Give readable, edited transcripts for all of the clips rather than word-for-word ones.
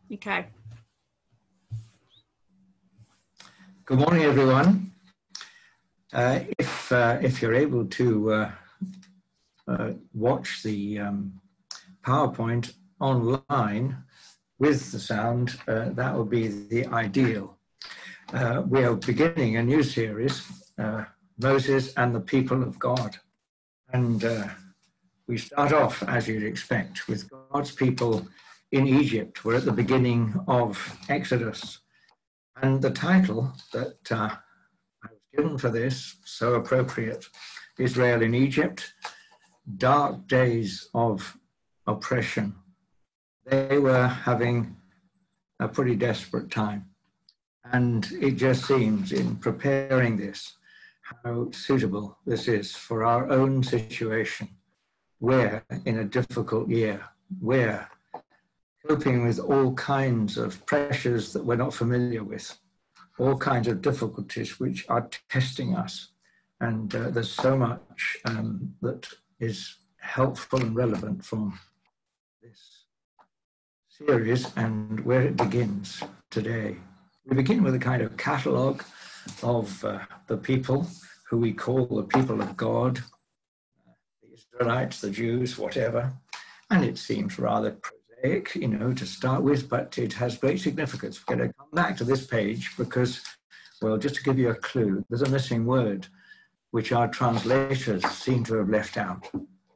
Okay. Good morning, everyone. If you're able to watch the PowerPoint online with the sound, that would be the ideal. We are beginning a new series, Moses and the People of God. And we start off, as you'd expect, with God's people in Egypt. We're at the beginning of Exodus. And the title that I was given for this, so appropriate, Israel in Egypt, Dark Days of Oppression. They were having a pretty desperate time. And it just seems, in preparing this, how suitable this is for our own situation. We're in a difficult year. We're coping with all kinds of pressures that we're not familiar with, all kinds of difficulties which are testing us. And there's so much that is helpful and relevant from this series and where it begins today. We begin with a kind of catalogue of the people who we call the people of God, the Israelites, the Jews, whatever. And it seems rather prosaic, to start with, but it has great significance. We're going to come back to this page because, well, just to give you a clue, there's a missing word which our translators seem to have left out.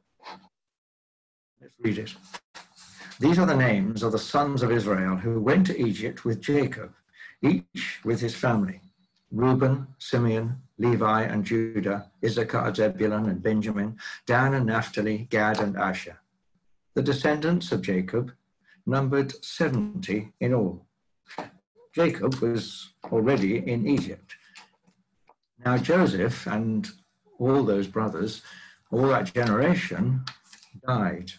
Let's read it. These are the names of the sons of Israel who went to Egypt with Jacob, each with his family: Reuben, Simeon, Levi, and Judah, Issachar, Zebulun, and Benjamin, Dan and Naphtali, Gad, and Asher. The descendants of Jacob numbered 70 in all. Jacob was already in Egypt. Now Joseph and all those brothers, all that generation, died.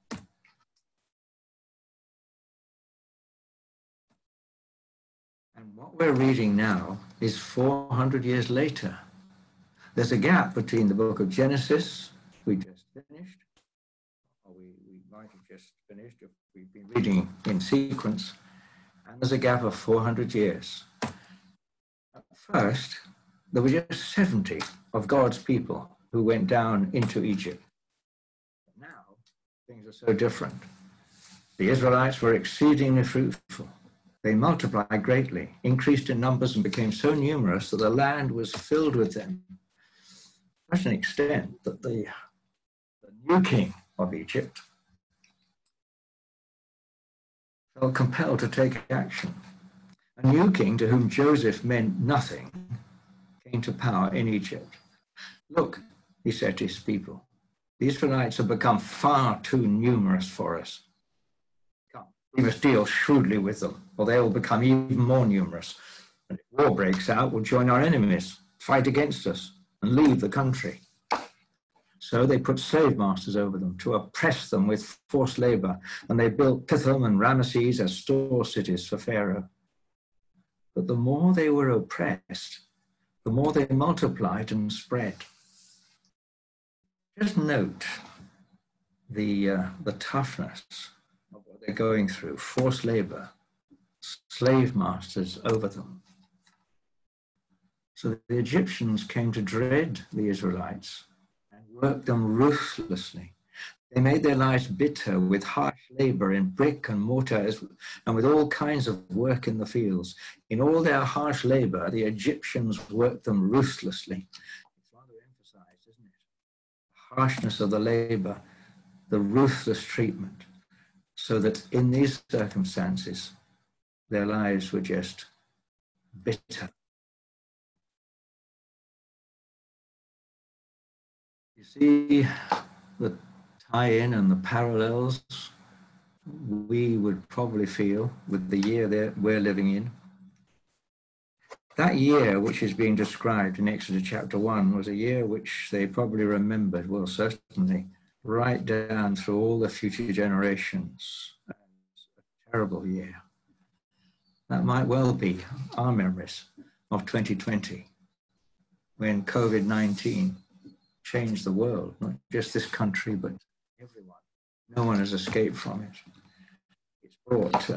And what we're reading now is 400 years later. There's a gap between the book of Genesis, we just finished, or we might have just finished if we've been reading in sequence, and there's a gap of 400 years. At first, there were just 70 of God's people who went down into Egypt. But now, things are so different. The Israelites were exceedingly fruitful. They multiplied greatly, increased in numbers, and became so numerous that the land was filled with them, to such an extent that the new king of Egypt felt compelled to take action. A new king to whom Joseph meant nothing came to power in Egypt. Look, he said to his people, the Israelites have become far too numerous for us. Come, we must deal shrewdly with them, or they will become even more numerous. And if war breaks out, we'll join our enemies, fight against us, and leave the country. So they put slave masters over them to oppress them with forced labor, and they built Pithom and Ramesses as store cities for Pharaoh. But the more they were oppressed, the more they multiplied and spread. Just note the toughness of what they're going through: forced labor, slave masters over them. So the Egyptians came to dread the Israelites and worked them ruthlessly. They made their lives bitter with harsh labor in brick and mortar and with all kinds of work in the fields. In all their harsh labor, the Egyptians worked them ruthlessly. It's rather emphasized, isn't it? The harshness of the labor, the ruthless treatment, so that in these circumstances, their lives were just bitter. You see the tie-in and the parallels we would probably feel with the year that we're living in. That year which is being described in Exodus chapter 1 was a year which they probably remembered, well, certainly, right down through all the future generations. A terrible year. That might well be our memories of 2020, when COVID-19 changed the world, not just this country, but everyone. No one has escaped from it. It's brought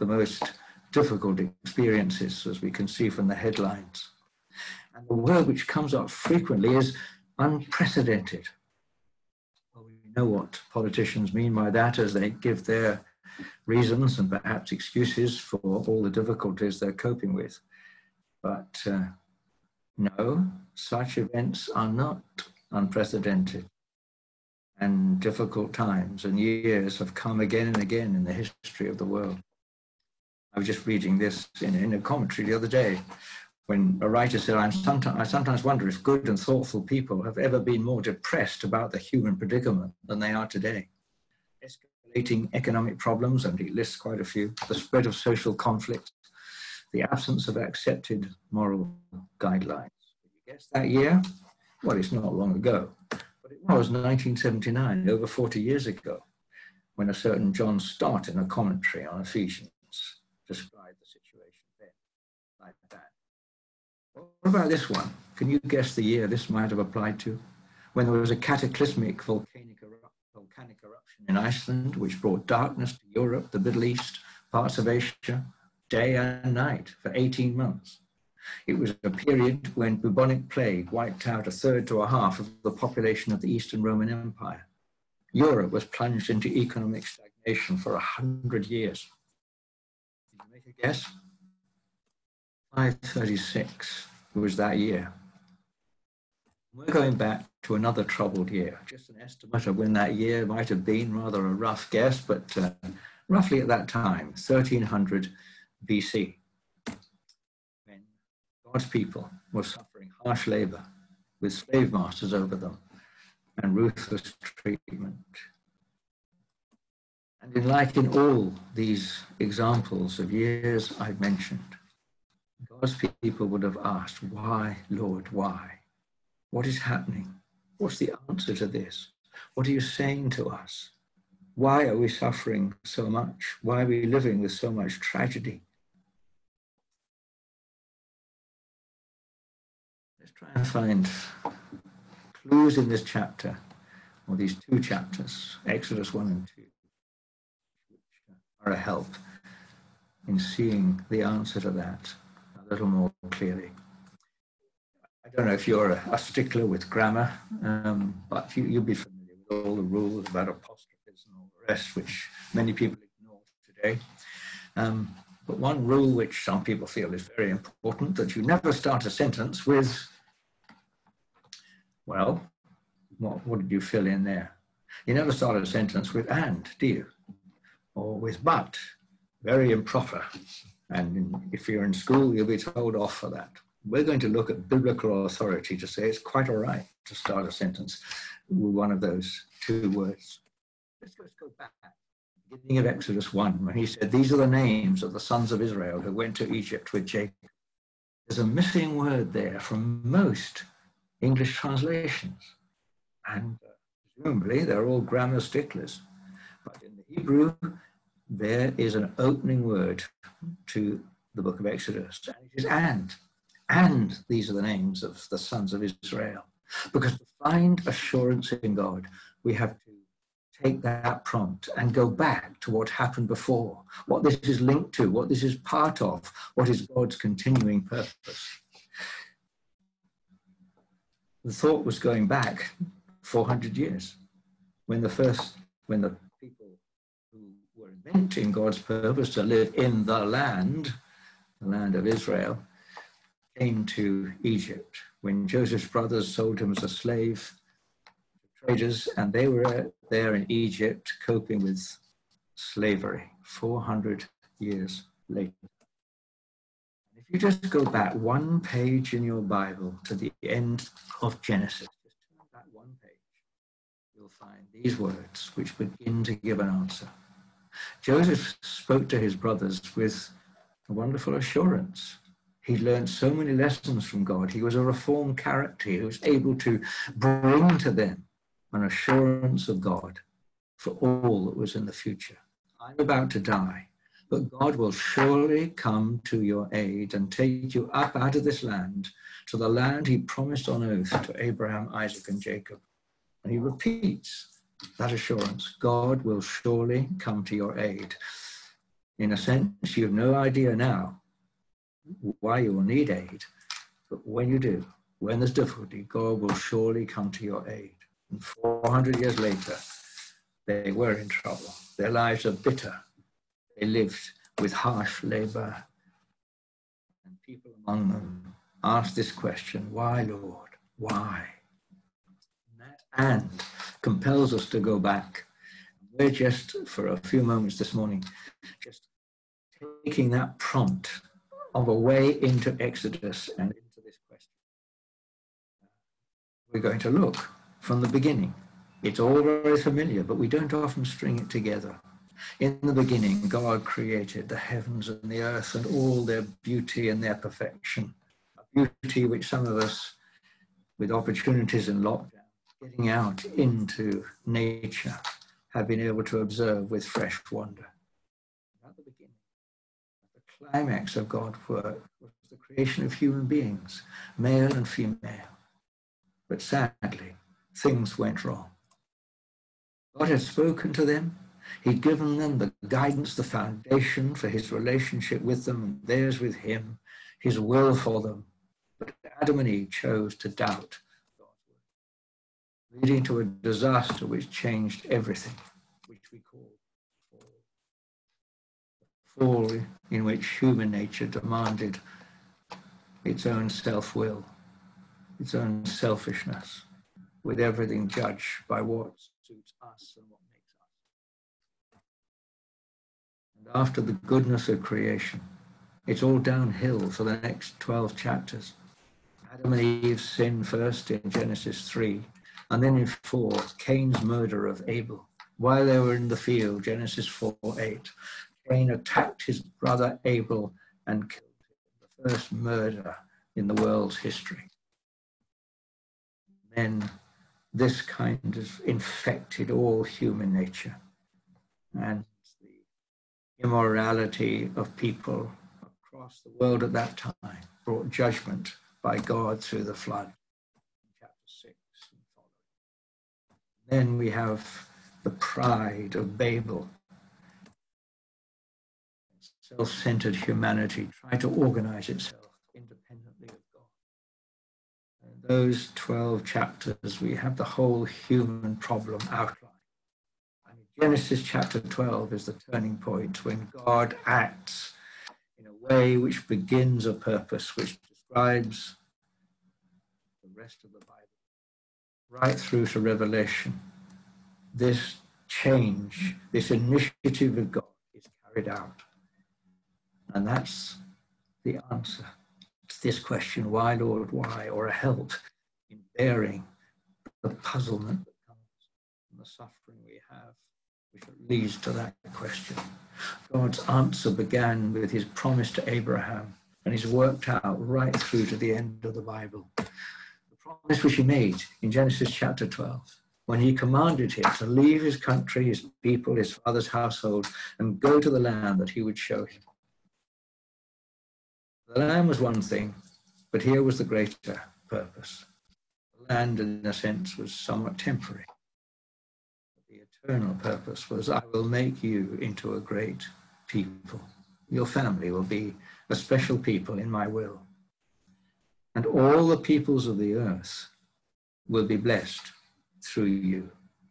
the most difficult experiences, as we can see from the headlines. And the word which comes up frequently is unprecedented. Well, we know what politicians mean by that as they give their reasons and perhaps excuses for all the difficulties they're coping with. But no, such events are not unprecedented. And difficult times and years have come again and again in the history of the world. I was just reading this in a commentary the other day, when a writer said, I sometimes wonder if good and thoughtful people have ever been more depressed about the human predicament than they are today. Escalating economic problems, and he lists quite a few, the spread of social conflict, the absence of accepted moral guidelines. Did you guess that year? Well, it's not long ago, but it was 1979, over 40 years ago, when a certain John Stott, in a commentary on Ephesians, described the situation then like that. What about this one? Can you guess the year this might have applied to? When there was a cataclysmic volcanic eruption in Iceland, which brought darkness to Europe, the Middle East, parts of Asia, day and night for 18 months. It was a period when bubonic plague wiped out a third to a half of the population of the Eastern Roman Empire. Europe was plunged into economic stagnation for 100 years. Can you make a guess? 536 was that year. We're going back to another troubled year. Just an estimate of when that year might have been, rather a rough guess, but roughly at that time, 1300 BC, when God's people were suffering harsh labor with slave masters over them and ruthless treatment. And in all these examples of years I've mentioned, God's people would have asked, why, Lord, why? What is happening? What's the answer to this? What are you saying to us? Why are we suffering so much? Why are we living with so much tragedy? Let's try and find clues in this chapter, or these two chapters, Exodus 1 and 2, which are a help in seeing the answer to that a little more clearly. I don't know if you're a stickler with grammar, but you'll be familiar with all the rules about apostrophes and all the rest, which many people ignore today. But one rule which some people feel is very important, that you never start a sentence with, well, what did you fill in there? You never start a sentence with and, do you? Or with but. Very improper. And if you're in school, you'll be told off for that. We're going to look at biblical authority to say it's quite all right to start a sentence with one of those two words. Let's go back. Beginning of Exodus 1, when he said, these are the names of the sons of Israel who went to Egypt with Jacob. There's a missing word there from most English translations. And presumably they're all grammar sticklers. But in the Hebrew, there is an opening word to the book of Exodus. And it is and. And these are the names of the sons of Israel. Because to find assurance in God, we have to take that prompt and go back to what happened before, what this is linked to, what this is part of, what is God's continuing purpose. The thought was going back 400 years, when the people who were inventing God's purpose to live in the land of Israel, came to Egypt, when Joseph's brothers sold him as a slave to traders, and they were there in Egypt coping with slavery 400 years later. If you just go back one page in your Bible to the end of Genesis, just turn back one page, you'll find these words which begin to give an answer. Joseph spoke to his brothers with a wonderful assurance. He'd learned so many lessons from God. He was a reformed character. He was able to bring to them an assurance of God for all that was in the future. I'm about to die, but God will surely come to your aid and take you up out of this land to the land he promised on oath to Abraham, Isaac, and Jacob. And he repeats that assurance. God will surely come to your aid. In a sense, you have no idea now why you will need aid. But when you do, when there's difficulty, God will surely come to your aid. And 400 years later, they were in trouble. Their lives are bitter. They lived with harsh labor. And people among them asked this question, why, Lord? Why? And compels us to go back. We're just, for a few moments this morning, just taking that prompt of a way into Exodus and into this question. We're going to look from the beginning. It's all very familiar, but we don't often string it together. In the beginning, God created the heavens and the earth and all their beauty and their perfection. A beauty which some of us, with opportunities in lockdown, getting out into nature, have been able to observe with fresh wonder. At the beginning, the climax of God's work was the creation of human beings, male and female. But sadly, things went wrong. God had spoken to them. He'd given them the guidance, the foundation for his relationship with them and theirs with him, his will for them. But Adam and Eve chose to doubt God's word, leading to a disaster which changed everything, which we call fall. Fall in which human nature demanded its own self-will, its own selfishness, with everything judged by what suits us and what makes us. And after the goodness of creation, it's all downhill for the next 12 chapters. Adam and Eve sinned first in Genesis 3, and then in 4, Cain's murder of Abel. While they were in the field, Genesis 4:8, Cain attacked his brother Abel and killed him, the first murder in the world's history. Then this kind of infected all human nature, and the immorality of people across the world at that time brought judgment by God through the flood, chapter 6 and following. Then we have the pride of Babel. Self-centered humanity tried to organize itself independently of God. In those 12 chapters, we have the whole human problem outlined. And Genesis chapter 12 is the turning point when God acts in a way which begins a purpose, which describes the rest of the Bible, right through to Revelation. This change, this initiative of God is carried out. And that's the answer to this question, why, Lord, why, or a help in bearing the puzzlement that comes from the suffering we have, which leads to that question. God's answer began with his promise to Abraham, and is worked out right through to the end of the Bible. The promise which he made in Genesis chapter 12, when he commanded him to leave his country, his people, his father's household, and go to the land that he would show him. The land was one thing, but here was the greater purpose. The land, in a sense, was somewhat temporary. The eternal purpose was, I will make you into a great people. Your family will be a special people in my will. And all the peoples of the earth will be blessed through you.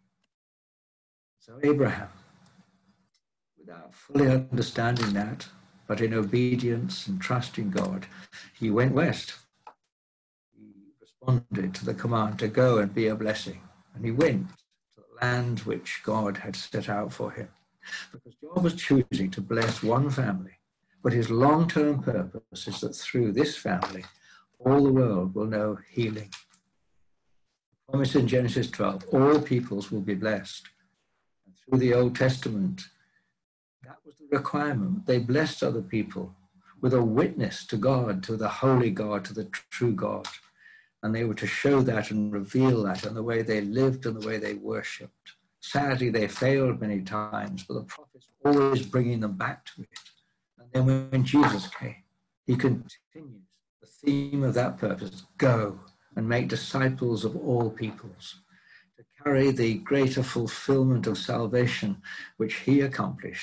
So Abraham, without fully understanding that, but in obedience and trust in God, he went west. He responded to the command to go and be a blessing. And he went to the land which God had set out for him. Because God was choosing to bless one family, but his long-term purpose is that through this family, all the world will know healing. The promise in Genesis 12, all peoples will be blessed. And through the Old Testament, that was the requirement. They blessed other people with a witness to God, to the holy God, to the true God. And they were to show that and reveal that in the way they lived and the way they worshipped. Sadly, they failed many times, but the prophets were always bringing them back to it. And then when Jesus came, he continues the theme of that purpose, go and make disciples of all peoples, to carry the greater fulfillment of salvation which he accomplished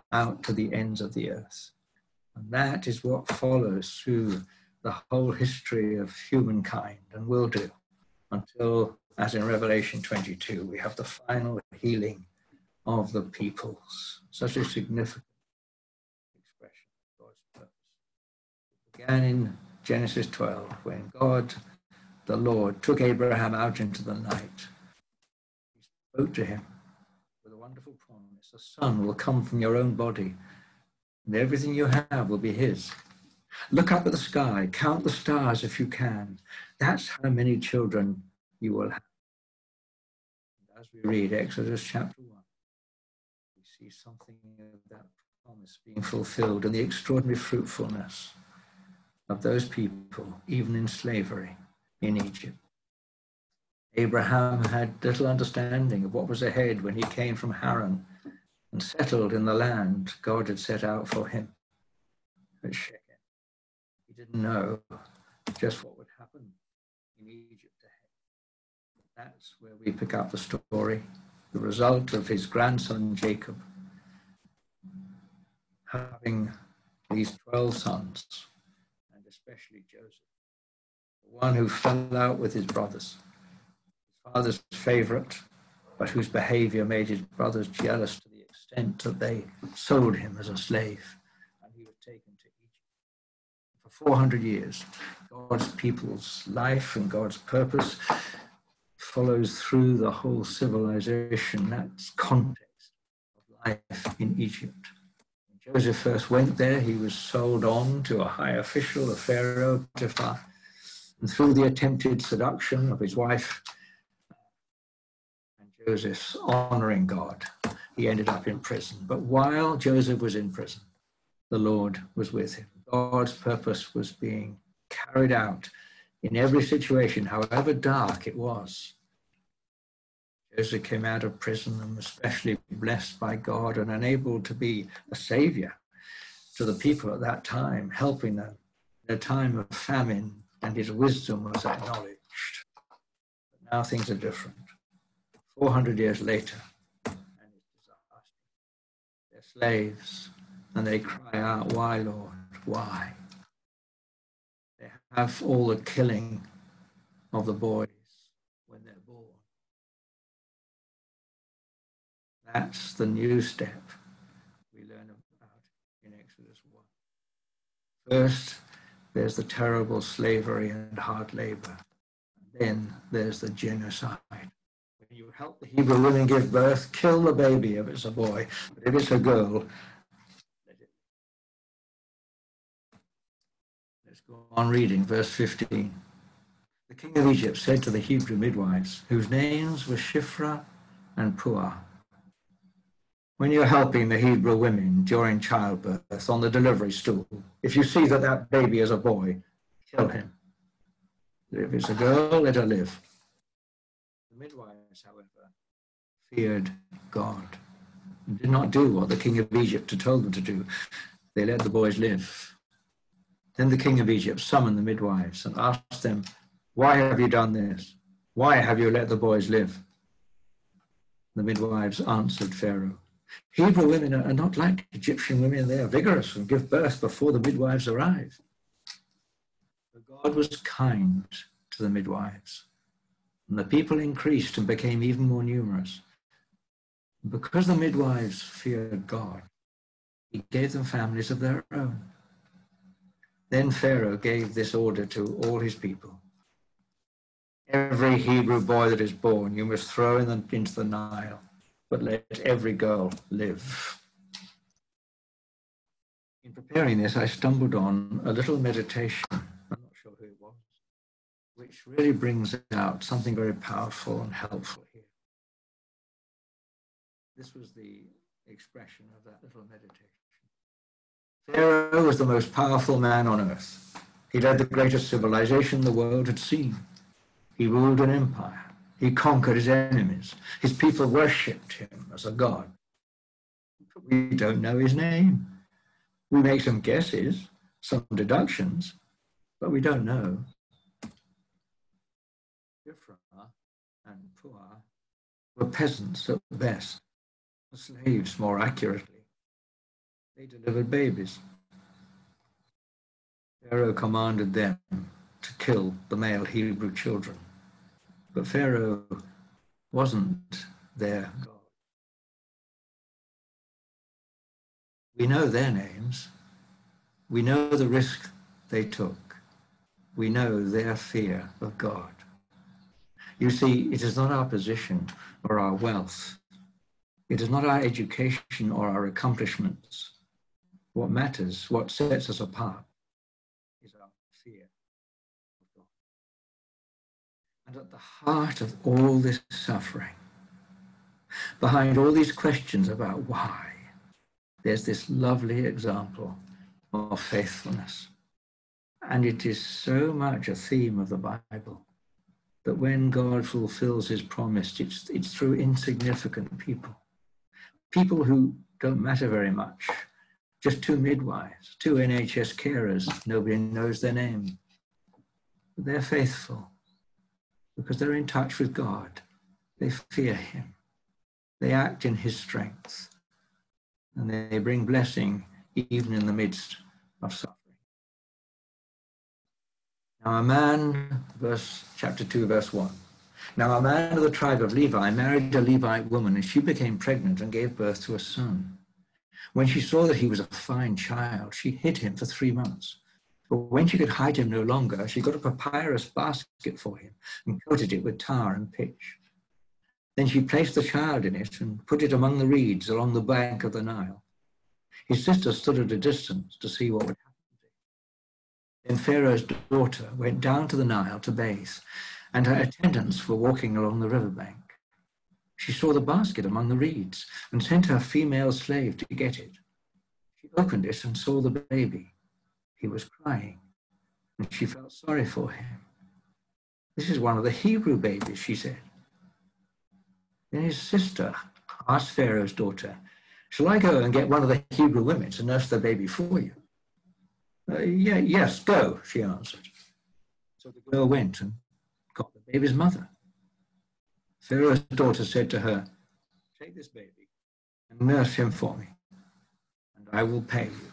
out to the ends of the earth. And that is what follows through the whole history of humankind and will do until, as in Revelation 22, we have the final healing of the peoples. Such a significant expression of God's purpose. It began in Genesis 12 when God, the Lord, took Abraham out into the night. He spoke to him with a wonderful promise. A son will come from your own body, and everything you have will be his. Look up at the sky, count the stars if you can. That's how many children you will have. And as we read Exodus chapter 1, we see something of that promise being fulfilled and the extraordinary fruitfulness of those people, even in slavery in Egypt. Abraham had little understanding of what was ahead when he came from Haran and settled in the land God had set out for him at Shechem. He didn't know just what would happen in Egypt ahead. That's where we pick up the story, the result of his grandson Jacob having these 12 sons, and especially Joseph, the one who fell out with his brothers, his father's favorite, but whose behavior made his brothers jealous to the extent that they sold him as a slave, and he was taken to Egypt. For 400 years, God's people's life and God's purpose follows through the whole civilization, that's context of life in Egypt. When Joseph first went there, he was sold on to a high official of Pharaoh, Potiphar, and through the attempted seduction of his wife, and Joseph's honoring God, he ended up in prison. But while Joseph was in prison, the Lord was with him. God's purpose was being carried out in every situation, however dark it was. Joseph came out of prison and was especially blessed by God and enabled to be a savior to the people at that time, helping them in a time of famine, and his wisdom was acknowledged. But now things are different. 400 years later, and it's disaster. They're slaves, and they cry out, "Why, Lord, why?" They have all the killing of the boys when they're born. That's the new step we learn about in Exodus 1. First, there's the terrible slavery and hard labor. And then there's the genocide. When you help the Hebrew women give birth, kill the baby if it's a boy, but if it's a girl, let's go on reading verse 15. The king of Egypt said to the Hebrew midwives, whose names were Shiphrah and Puah, when you're helping the Hebrew women during childbirth on the delivery stool, if you see that that baby is a boy, kill him. If it's a girl, let her live. The midwives, however, feared God and did not do what the king of Egypt had told them to do. They let the boys live. Then the king of Egypt summoned the midwives and asked them, "Why have you done this? Why have you let the boys live?" The midwives answered Pharaoh, "Hebrew women are not like Egyptian women. They are vigorous and give birth before the midwives arrive." But God was kind to the midwives, and the people increased and became even more numerous. And because the midwives feared God, he gave them families of their own. Then Pharaoh gave this order to all his people: "Every Hebrew boy that is born you must throw into the Nile, but let every girl live." In preparing this, I stumbled on a little meditation, I'm not sure who it was, which really brings out something very powerful and helpful here. This was the expression of that little meditation. Pharaoh was the most powerful man on earth. He led the greatest civilization the world had seen. He ruled an empire. He conquered his enemies. His people worshipped him as a god. But we don't know his name. We make some guesses, some deductions, but we don't know. Shiphrah and Puah were peasants at best, slaves more accurately. they delivered babies. Pharaoh commanded them to kill the male Hebrew children. But Pharaoh wasn't their God. We know their names. We know the risk they took. We know their fear of God. You see, it is not our position or our wealth. It is not our education or our accomplishments. What matters, what sets us apart, is our fear of God. And at the heart of all this suffering, behind all these questions about why, there's this lovely example of faithfulness. And it is so much a theme of the Bible that when God fulfills his promise, it's through insignificant people. People who don't matter very much. Just two midwives, two NHS carers, nobody knows their name. But they're faithful because they're in touch with God. They fear him. They act in his strength. And they bring blessing even in the midst of suffering. Now a man, chapter 2, verse 1. Now a man of the tribe of Levi married a Levite woman, and she became pregnant and gave birth to a son. When she saw that he was a fine child, she hid him for 3 months. But when she could hide him no longer, she got a papyrus basket for him and coated it with tar and pitch. Then she placed the child in it and put it among the reeds along the bank of the Nile. His sister stood at a distance to see what would happen. Then Pharaoh's daughter went down to the Nile to bathe, and her attendants were walking along the riverbank. She saw the basket among the reeds and sent her female slave to get it. She opened it and saw the baby. He was crying, and she felt sorry for him. "This is one of the Hebrew babies," she said. Then his sister asked Pharaoh's daughter, "Shall I go and get one of the Hebrew women to nurse the baby for you?" Yes, go," she answered. So the girl went and got the baby's mother. Pharaoh's daughter said to her, "Take this baby and nurse him for me, and I will pay you."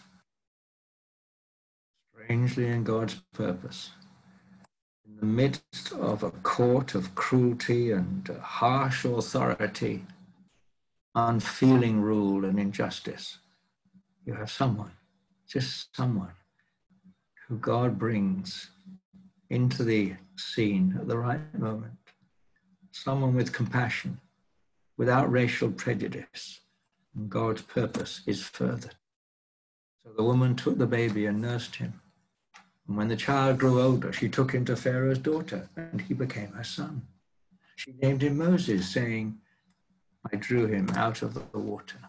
Strangely, in God's purpose, in the midst of a court of cruelty and harsh authority, unfeeling rule and injustice, you have someone, just someone, who God brings into the scene at the right moment. Someone with compassion, without racial prejudice, and God's purpose is furthered. So the woman took the baby and nursed him. And when the child grew older, she took him to Pharaoh's daughter, and he became her son. She named him Moses, saying, "I drew him out of the water."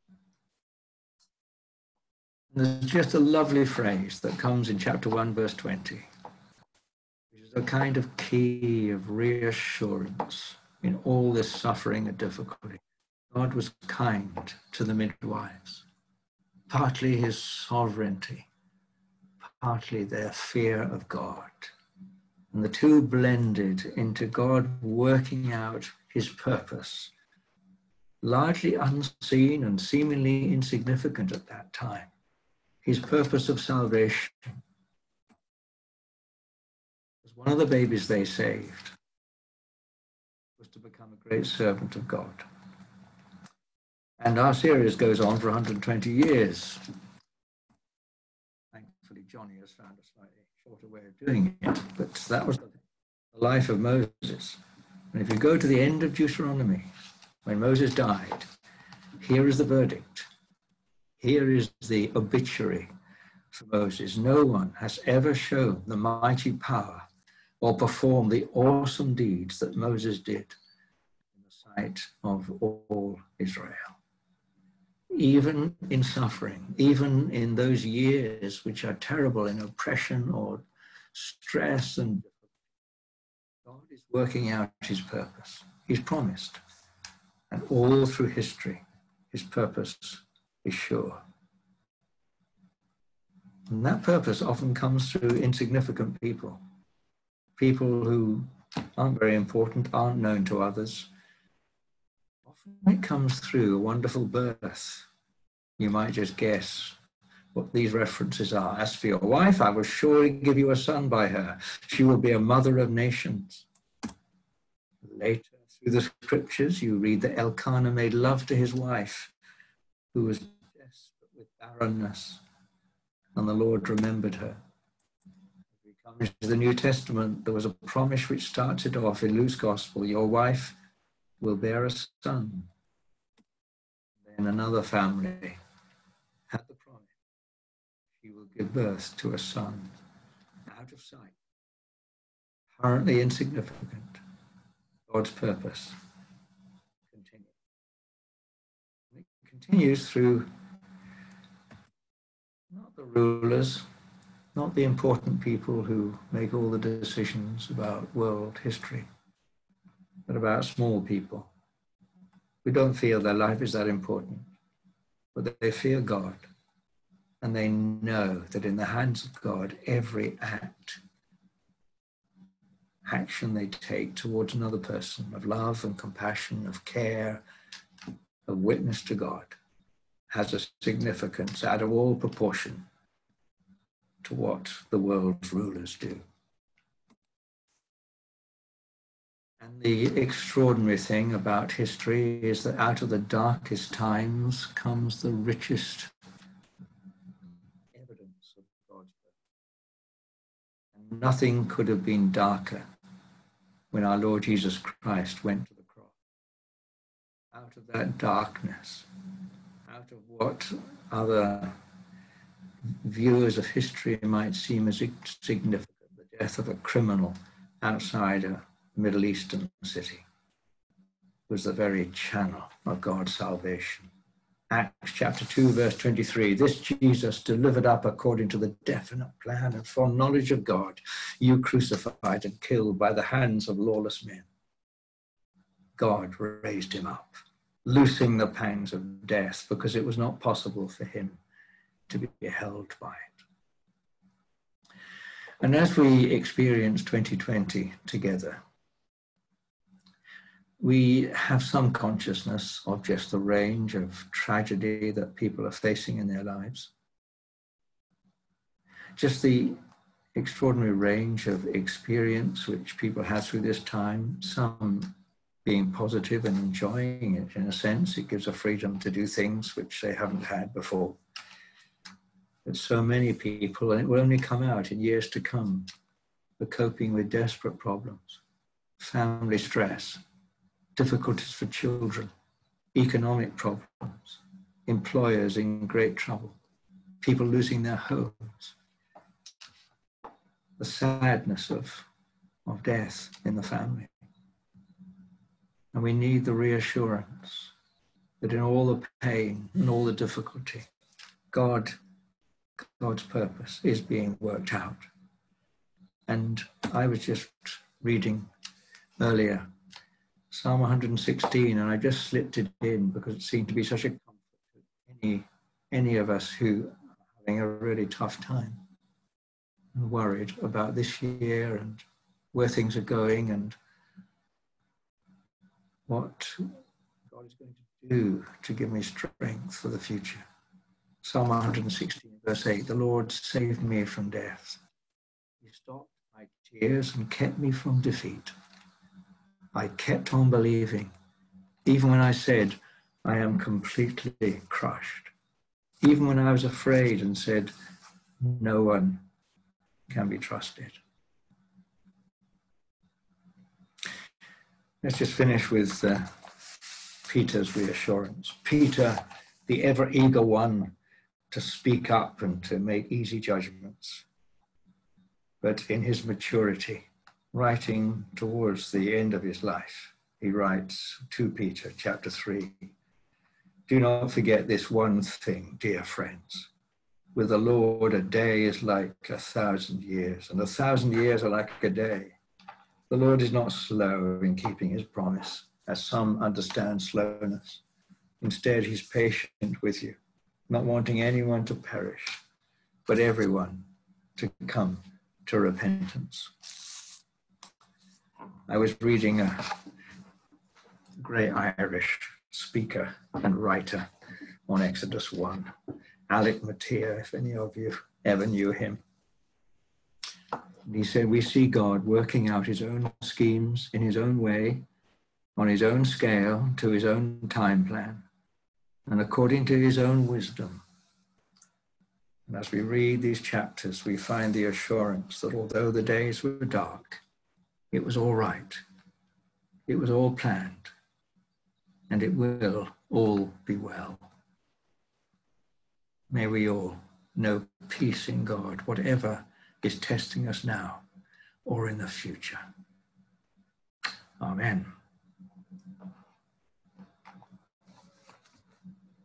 And there's just a lovely phrase that comes in chapter 1, verse 20. A kind of key of reassurance in all this suffering and difficulty. God was kind to the midwives, partly his sovereignty, partly their fear of God. And the two blended into God working out his purpose, largely unseen and seemingly insignificant at that time, his purpose of salvation. One of the babies they saved was to become a great servant of God. And our series goes on for 120 years. Thankfully, Johnny has found a slightly shorter way of doing it, but that was the life of Moses. And if you go to the end of Deuteronomy, when Moses died, here is the verdict. Here is the obituary for Moses. No one has ever shown the mighty power or perform the awesome deeds that Moses did in the sight of all Israel. Even in suffering, even in those years which are terrible in oppression or stress, and God is working out his purpose. He's promised. And all through history, his purpose is sure. And that purpose often comes through insignificant people. People who aren't very important, aren't known to others. Often it comes through a wonderful birth, You might just guess what these references are. As for your wife, I will surely give you a son by her. She will be a mother of nations. Later, through the scriptures, you read that Elkanah made love to his wife, who was desperate with barrenness, and the Lord remembered her. As we come into the New Testament, there was a promise which started off in Luke's Gospel: your wife will bear a son. Then another family had the promise: she will give birth to a son. Out of sight, apparently insignificant, God's purpose continues. It continues through not the rulers, not the important people who make all the decisions about world history, but about small people who don't feel their life is that important, but they fear God, and they know that in the hands of God, every action they take towards another person of love and compassion, of care, of witness to God, has a significance out of all proportion to what the world's rulers do. And the extraordinary thing about history is that out of the darkest times comes the richest evidence of God's purpose. And nothing could have been darker when our Lord Jesus Christ went to the cross. Out of that darkness, out of what other viewers of history might seem as insignificant, the death of a criminal outside a Middle Eastern city, was the very channel of God's salvation. Acts chapter 2, verse 23, this Jesus delivered up according to the definite plan and foreknowledge of God, you crucified and killed by the hands of lawless men. God raised him up, loosing the pangs of death, because it was not possible for him to be held by it. And as we experience 2020 together, we have some consciousness of just the range of tragedy that people are facing in their lives. Just the extraordinary range of experience which people have through this time, some being positive and enjoying it in a sense. It gives a freedom to do things which they haven't had before. But so many people, and it will only come out in years to come, are coping with desperate problems, family stress, difficulties for children, economic problems, employers in great trouble, people losing their homes, the sadness of death in the family. And we need the reassurance that in all the pain and all the difficulty, God's purpose is being worked out. And I was just reading earlier Psalm 116, and I just slipped it in because it seemed to be such a comfort to any of us who are having a really tough time and worried about this year and where things are going and what God is going to do to give me strength for the future. Psalm 116, verse 8, the Lord saved me from death. He stopped my tears and kept me from defeat. I kept on believing, even when I said, I am completely crushed. Even when I was afraid and said, no one can be trusted. Let's just finish with Peter's reassurance. Peter, the ever eager one to speak up and to make easy judgments, but in his maturity, writing towards the end of his life, he writes to Peter, chapter 3, do not forget this one thing, dear friends. With the Lord, a day is like 1,000 years, and 1,000 years are like a day. The Lord is not slow in keeping his promise, as some understand slowness. Instead, he's patient with you, not wanting anyone to perish, but everyone to come to repentance. I was reading a great Irish speaker and writer on Exodus 1. Alec Mattia, if any of you ever knew him. And he said, we see God working out his own schemes in his own way, on his own scale, to his own time plan, and according to his own wisdom. And as we read these chapters, we find the assurance that although the days were dark, it was all right. It was all planned, and it will all be well. May we all know peace in God, whatever is testing us now or in the future. Amen.